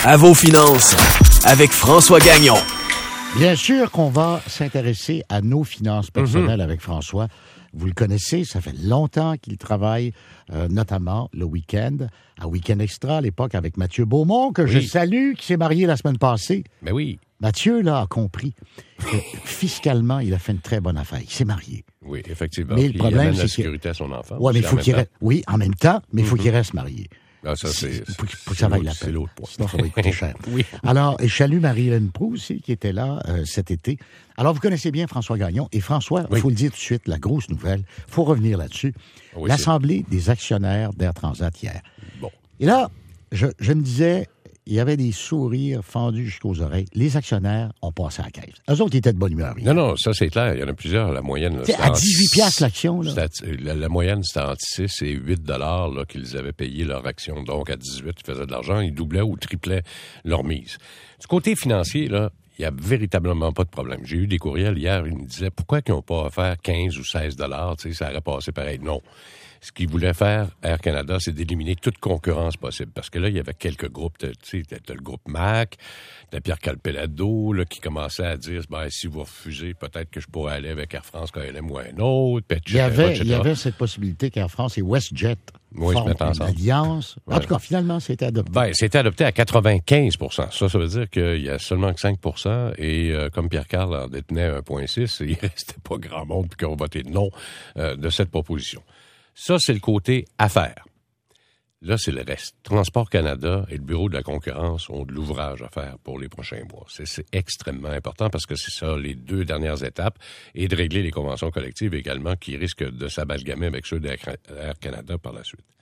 À vos finances, avec François Gagnon. Bien sûr qu'on va s'intéresser à nos finances personnelles avec François. Vous le connaissez, ça fait longtemps qu'il travaille, notamment le week-end, à Week-end Extra, à l'époque avec Mathieu Beaumont, que je salue, qui s'est marié la semaine passée. Ben oui. Mathieu, là, a compris que fiscalement, il a fait une très bonne affaire. Il s'est marié. Oui, effectivement. Mais le problème, il amène la c'est sécurité à son enfant. Ouais, mais il faut qu'il reste. Oui, en même temps, mais il faut qu'il reste marié. Ah, ça, c'est pour que ça vaille la peine. C'est l'autre point. Sinon, ça va coûter cher. Oui. Alors, et je salue Marie-Hélène Proulx aussi, qui était là cet été. Alors, vous connaissez bien François Gagnon. Et François, il faut le dire tout de suite, la grosse nouvelle, il faut revenir là-dessus. Oui, l'Assemblée des actionnaires d'Air Transat hier. Bon. Et là, je me disais, il y avait des sourires fendus jusqu'aux oreilles. Les actionnaires ont passé à la caisse. Eux autres, ils étaient de bonne humeur. Non, ça, c'est clair. Il y en a plusieurs. La moyenne... C'est à 18 piastres l'action. Là. La moyenne, c'était entre 6 et 8 $ qu'ils avaient payé leur action. Donc, à 18, ils faisaient de l'argent. Ils doublaient ou triplaient leur mise. Du côté financier, là, il n'y a véritablement pas de problème. J'ai eu des courriels hier, ils me disaient, pourquoi ils n'ont pas offert 15 ou 16 $? Tu sais, ça aurait passé pareil. Non. Ce qu'ils voulaient faire, Air Canada, c'est d'éliminer toute concurrence possible. Parce que là, il y avait quelques groupes. Tu sais, t'as le groupe MAC, t'as Pierre Calpelado, là, qui commençait à dire, si vous refusez, peut-être que je pourrais aller avec Air France KLM ou un autre, etc. Il y avait cette possibilité qu'Air France et WestJet forment une alliance. En tout cas, finalement, c'était adopté. C'était adopté à 95 %. Ça veut dire qu'il y a seulement que 5 % et comme Pierre-Carl en détenait 1,6 %, il restait pas grand monde qui ont voté non de cette proposition. Ça, c'est le côté affaires. Là, c'est le reste. Transport Canada et le Bureau de la concurrence ont de l'ouvrage à faire pour les prochains mois. C'est extrêmement important parce que c'est ça, les 2 dernières étapes, et de régler les conventions collectives également qui risquent de s'amalgamer avec ceux d'Air Canada par la suite.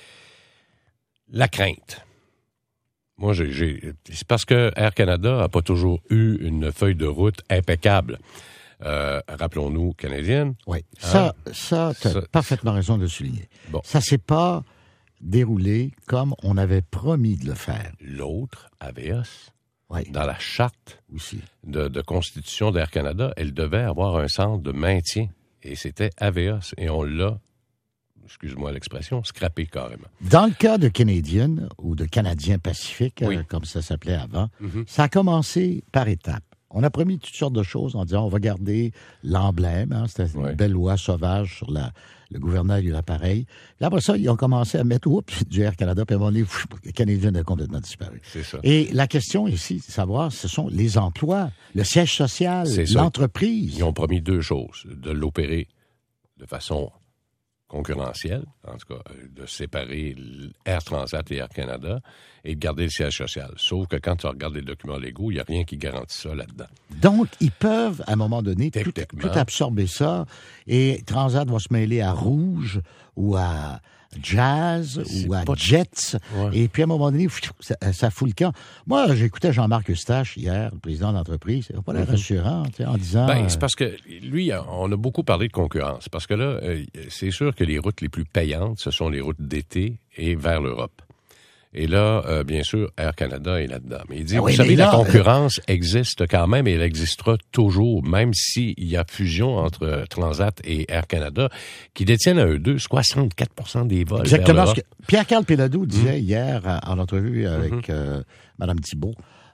La crainte. Moi, c'est parce que Air Canada n'a pas toujours eu une feuille de route impeccable. Rappelons-nous, canadienne. Oui, ça, tu as parfaitement raison de le souligner. Bon. Ça s'est pas déroulé comme on avait promis de le faire. L'autre, Avios, dans la charte aussi de constitution d'Air Canada, elle devait avoir un centre de maintien. Et c'était Avios. Et on l'a, excuse-moi l'expression, scrappé carrément. Dans le cas de Canadian ou de Canadien Pacifique, comme ça s'appelait avant, ça a commencé par étapes. On a promis toutes sortes de choses en disant on va garder l'emblème. C'était une belle loi sauvage sur le gouvernail de l'appareil. Là, après ça, ils ont commencé à mettre du Air Canada, puis à un moment donné, le Canadien a complètement disparu. C'est ça. Et la question ici, de savoir, ce sont les emplois, le siège social, l'entreprise. Ils ont promis 2 choses. De l'opérer de façon concurrentielle, en tout cas, de séparer Air Transat et Air Canada et de garder le siège social. Sauf que quand tu regardes les documents légaux, il n'y a rien qui garantit ça là-dedans. Donc, ils peuvent, à un moment donné, tout absorber ça et Transat va se mêler à Rouge ou à Jazz ou à Jets. Et puis, à un moment donné, ça fout le camp. Moi, j'écoutais Jean-Marc Eustache hier, le président de l'entreprise. C'est pas l'air rassurant, en disant... c'est parce que lui, on a beaucoup parlé de concurrence. Parce que là, c'est sûr que les routes les plus payantes, ce sont les routes d'été et vers l'Europe. Et là, bien sûr, Air Canada est là-dedans. Mais il dit, vous savez, la concurrence existe quand même et elle existera toujours, même s'il y a fusion entre Transat et Air Canada, qui détiennent à eux deux 64 % des vols. Exactement ce que Pierre-Carl Pelado disait hier en entrevue avec Mme Thibault,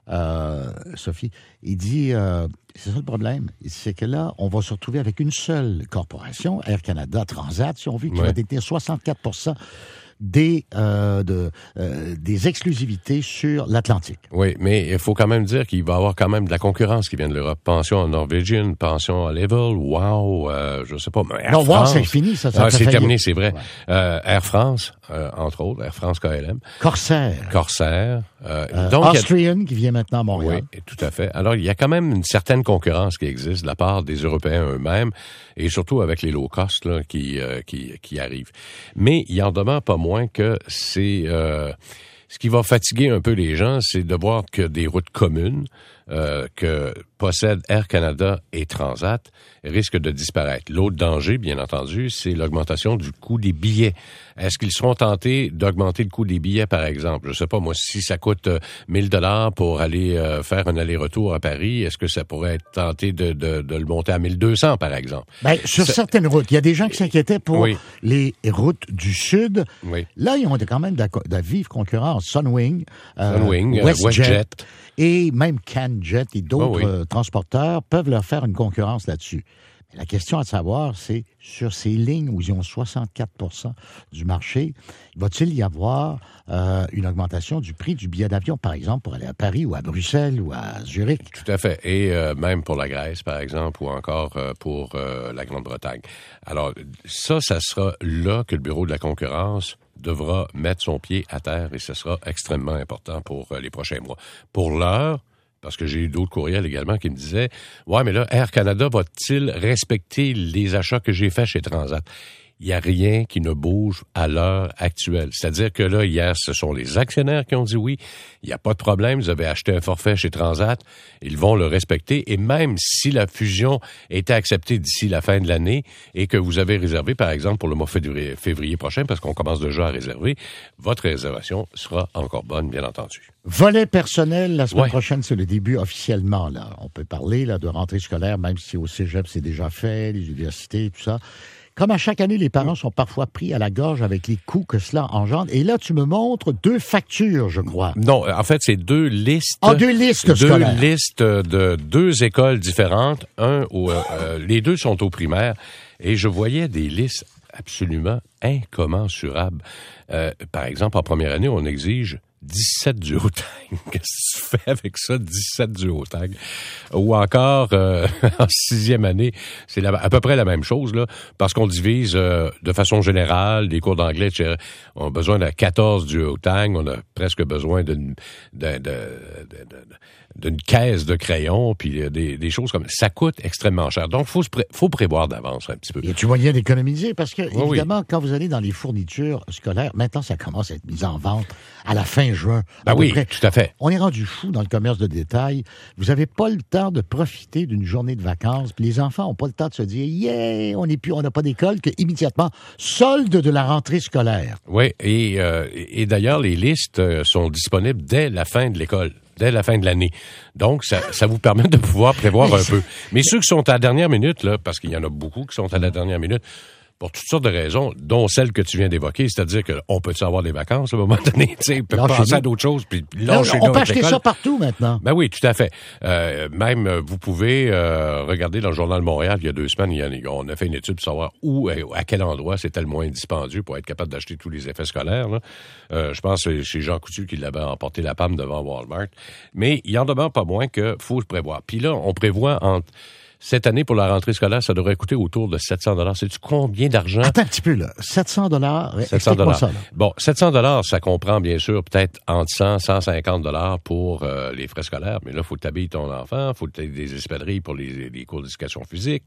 Sophie. Il dit, c'est ça le problème, c'est que là, on va se retrouver avec une seule corporation, Air Canada, Transat, si on veut, qui va détenir 64 % des exclusivités sur l'Atlantique. Oui, mais il faut quand même dire qu'il va y avoir quand même de la concurrence qui vient de l'Europe. Pension à Norwegian, pension à Level, Wow, je sais pas. Mais non, Wow, c'est fini, ça. C'est terminé, c'est vrai. Air France, entre autres, Air France KLM. Corsair. Donc, Austrian, qui vient maintenant à Montréal. Oui, tout à fait. Alors, il y a quand même une certaine concurrence qui existe de la part des Européens eux-mêmes, et surtout avec les low cost là, qui arrivent. Mais il en demeure pas moins que c'est ce qui va fatiguer un peu les gens, c'est de voir que des routes communes que possèdent Air Canada et Transat risquent de disparaître. L'autre danger, bien entendu, c'est l'augmentation du coût des billets. Est-ce qu'ils seront tentés d'augmenter le coût des billets, par exemple? Je sais pas, moi, si ça coûte 1 000 $ pour aller faire un aller-retour à Paris, est-ce que ça pourrait être tenté de le monter à 1 200, par exemple? Ben, sur certaines routes. Il y a des gens qui s'inquiétaient pour les routes du Sud. Oui. Là, ils ont quand même de la vive concurrence. Sunwing, WestJet. Et même CanJet et d'autres transporteurs peuvent leur faire une concurrence là-dessus. Mais la question à savoir, c'est sur ces lignes où ils ont 64% du marché, va-t-il y avoir une augmentation du prix du billet d'avion, par exemple, pour aller à Paris ou à Bruxelles ou à Zurich? Tout à fait. Et même pour la Grèce, par exemple, ou encore pour la Grande-Bretagne. Alors, ça sera là que le Bureau de la concurrence devra mettre son pied à terre et ce sera extrêmement important pour les prochains mois. Pour l'heure, parce que j'ai eu d'autres courriels également qui me disaient « Ouais, mais là, Air Canada va-t-il respecter les achats que j'ai faits chez Transat? » Il n'y a rien qui ne bouge à l'heure actuelle. C'est-à-dire que là, hier, ce sont les actionnaires qui ont dit oui. Il n'y a pas de problème. Vous avez acheté un forfait chez Transat. Ils vont le respecter. Et même si la fusion était acceptée d'ici la fin de l'année et que vous avez réservé, par exemple, pour le mois février prochain, parce qu'on commence déjà à réserver, votre réservation sera encore bonne, bien entendu. Volet personnel, la semaine prochaine, c'est le début officiellement. Là. On peut parler là de rentrée scolaire, même si au cégep, c'est déjà fait, les universités, tout ça. Comme à chaque année, les parents sont parfois pris à la gorge avec les coûts que cela engendre. Et là, tu me montres 2 factures, je crois. Non, en fait, c'est 2 listes. 2 listes scolaires. 2 listes de 2 écoles différentes. Les 2 sont au primaire. Et je voyais des listes absolument incommensurables. Par exemple, en première année, on exige 17 duotang. Qu'est-ce que tu fais avec ça, 17 duotang? Ou encore, en 6e année, c'est à peu près la même chose, là, parce qu'on divise de façon générale les cours d'anglais. On a besoin de 14 duotang, on a presque besoin d'une caisse de crayons, puis des choses comme ça coûte extrêmement cher. Donc, faut prévoir d'avance un petit peu. Et tu moyen d'économiser, parce que, évidemment, quand vous allez dans les fournitures scolaires, maintenant, ça commence à être mis en vente à la fin juin. Ben oui, tout à fait. On est rendu fou dans le commerce de détail. Vous n'avez pas le temps de profiter d'une journée de vacances, puis les enfants n'ont pas le temps de se dire « Yeah, on n'a pas d'école », que immédiatement, solde de la rentrée scolaire. Oui, et d'ailleurs, les listes sont disponibles dès la fin de l'école. Dès la fin de l'année. Donc, ça vous permet de pouvoir prévoir un peu. Mais ceux qui sont à la dernière minute, là, parce qu'il y en a beaucoup qui sont à la dernière minute, pour toutes sortes de raisons, dont celle que tu viens d'évoquer, c'est-à-dire qu'on peut-y avoir des vacances à un moment donné, tu sais, peut penser à d'autres choses, puis on peut acheter ça partout maintenant. Ben oui, tout à fait. Même, vous pouvez regarder dans le Journal de Montréal, il y a 2 semaines, on a fait une étude pour savoir où, à quel endroit c'était le moins dispendieux pour être capable d'acheter tous les effets scolaires. Là. Je pense que c'est chez Jean Coutu qui l'avait emporté la palme devant Walmart. Mais il en demeure pas moins qu'il faut se prévoir. Puis là, on prévoit cette année, pour la rentrée scolaire, ça devrait coûter autour de 700 $. Sais-tu combien d'argent? Attends un petit peu, là. 700 $. 700 $. Ça, là. Bon, 700 $, ça comprend, bien sûr, peut-être entre 100 et 150 $ pour les frais scolaires. Mais là, il faut que tu habilles ton enfant, il faut que tu aies des espadrilles pour les cours d'éducation physique,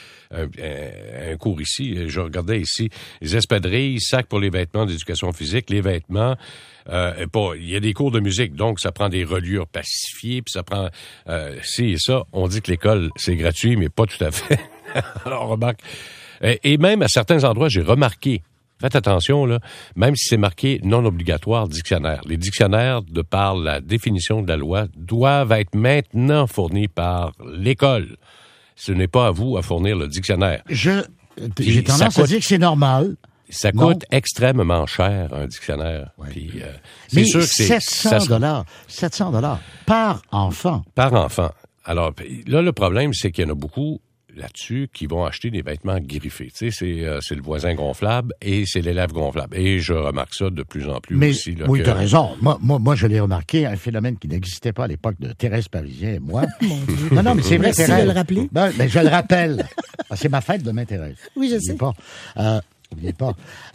un cours ici. Je regardais ici, les espadrilles, sacs pour les vêtements d'éducation physique, les vêtements. Il y a des cours de musique, donc ça prend des reliures pacifiées, puis ça prend ci et ça. On dit que l'école, c'est gratuit, mais pas tout à fait. Alors, remarque. Et même à certains endroits, j'ai remarqué, faites attention, là, même si c'est marqué non obligatoire dictionnaire. Les dictionnaires, de par la définition de la loi, doivent être maintenant fournis par l'école. Ce n'est pas à vous à fournir le dictionnaire. J'ai tendance à dire que c'est normal. Ça coûte extrêmement cher, un dictionnaire. Ouais. Puis, mais sûr que c'est 700 $ par enfant. Par enfant. Alors, là, le problème, c'est qu'il y en a beaucoup là-dessus qui vont acheter des vêtements griffés. Tu sais, c'est le voisin gonflable et c'est l'élève gonflable. Et je remarque ça de plus en plus aussi. Là, oui, tu as raison. Moi, je l'ai remarqué, un phénomène qui n'existait pas à l'époque de Thérèse Parisien et moi. Non, mais c'est vrai, Merci Thérèse. de le rappeler. Ben, je le rappelle. C'est ma fête demain, Thérèse. Oui, je sais. N'oubliez pas.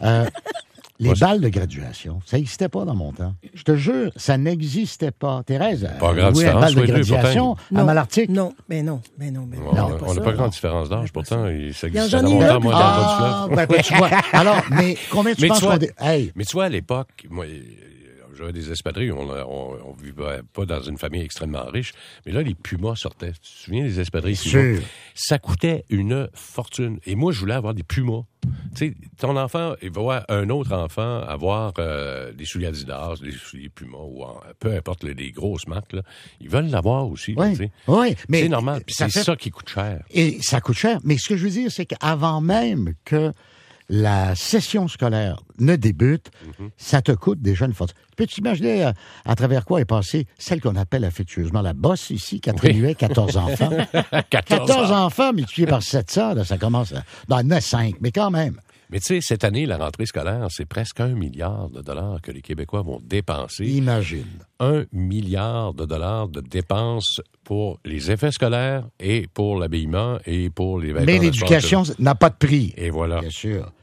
Les balles de graduation, ça n'existait pas dans mon temps. Je te jure, ça n'existait pas. Thérèse, pas grande différence, balle de graduation à Malartic. Non. On n'a pas grande différence d'âge, pourtant. Ça existait dans mon temps, moi, dans le fleuve. Tu vois. Alors, mais combien tu penses qu'on... Mais tu vois, à l'époque, moi, j'avais des espadrilles, on vivait pas dans une famille extrêmement riche, mais là, les pumas sortaient. Tu te souviens des espadrilles? Ça coûtait une fortune. Et moi, je voulais avoir des pumas. Tu sais, ton enfant, il va voir un autre enfant avoir des souliers Adidas, des souliers Puma, ou peu importe les grosses marques, là. Ils veulent l'avoir aussi. Oui, tu sais. Oui, mais c'est normal. C'est ça qui coûte cher. Et ça coûte cher. Mais ce que je veux dire, c'est qu'avant même que la session scolaire ne débute, ça te coûte déjà une fortune. Tu peux t'imaginer à travers quoi est passée celle qu'on appelle affectueusement la bosse ici, Catherine Huet, 14 enfants. 14 enfants multipliés par 700, là, ça commence à... Non, il y en a 5, mais quand même. Mais tu sais, cette année, la rentrée scolaire, c'est presque 1 milliard de dollars que les Québécois vont dépenser. Imagine. 1 milliard de dollars de dépenses pour les effets scolaires et pour l'habillement et pour les vêtements. Mais l'éducation n'a pas de prix. Et voilà. Bien sûr.